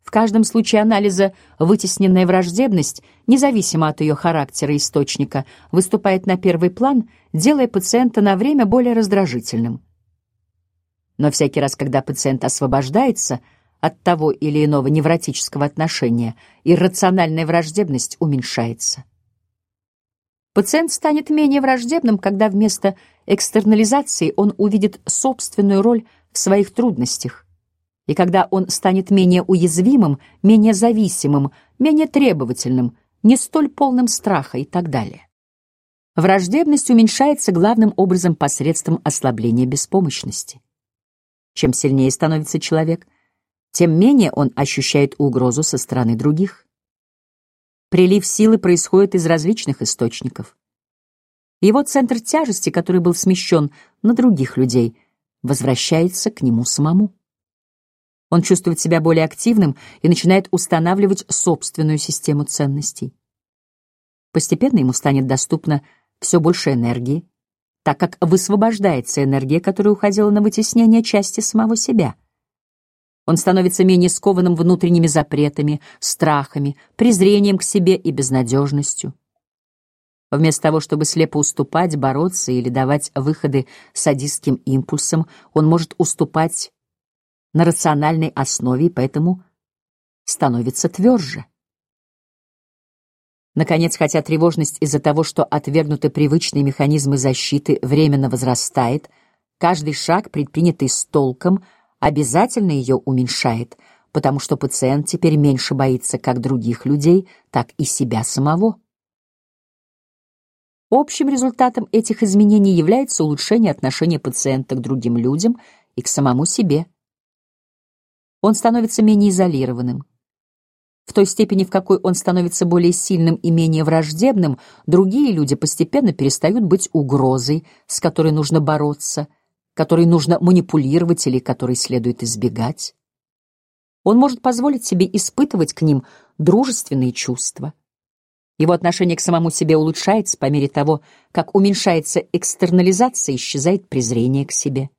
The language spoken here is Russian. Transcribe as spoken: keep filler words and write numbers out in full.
В каждом случае анализа вытесненная враждебность, независимо от ее характера и источника, выступает на первый план, делая пациента на время более раздражительным. Но всякий раз, когда пациент освобождается от того или иного невротического отношения, иррациональная враждебность уменьшается. Пациент станет менее враждебным, когда вместо экстернализации он увидит собственную роль в своих трудностях, и когда он станет менее уязвимым, менее зависимым, менее требовательным, не столь полным страха и так далее. Враждебность уменьшается главным образом посредством ослабления беспомощности. Чем сильнее становится человек, тем менее он ощущает угрозу со стороны других. Прилив силы происходит из различных источников. Его центр тяжести, который был смещен на других людей, возвращается к нему самому. Он чувствует себя более активным и начинает устанавливать собственную систему ценностей. Постепенно ему станет доступно все больше энергии, так как высвобождается энергия, которая уходила на вытеснение части самого себя. Он становится менее скованным внутренними запретами, страхами, презрением к себе и безнадежностью. Вместо того, чтобы слепо уступать, бороться или давать выходы садистским импульсам, он может уступать на рациональной основе и поэтому становится тверже. Наконец, хотя тревожность из-за того, что отвергнуты привычные механизмы защиты, временно возрастает, каждый шаг, предпринятый с толком, обязательно ее уменьшает, потому что пациент теперь меньше боится как других людей, так и себя самого. Общим результатом этих изменений является улучшение отношения пациента к другим людям и к самому себе. Он становится менее изолированным. В той степени, в какой он становится более сильным и менее враждебным, другие люди постепенно перестают быть угрозой, с которой нужно бороться, которой нужно манипулировать или которой следует избегать. Он может позволить себе испытывать к ним дружественные чувства. Его отношение к самому себе улучшается по мере того, как уменьшается экстернализация и исчезает презрение к себе.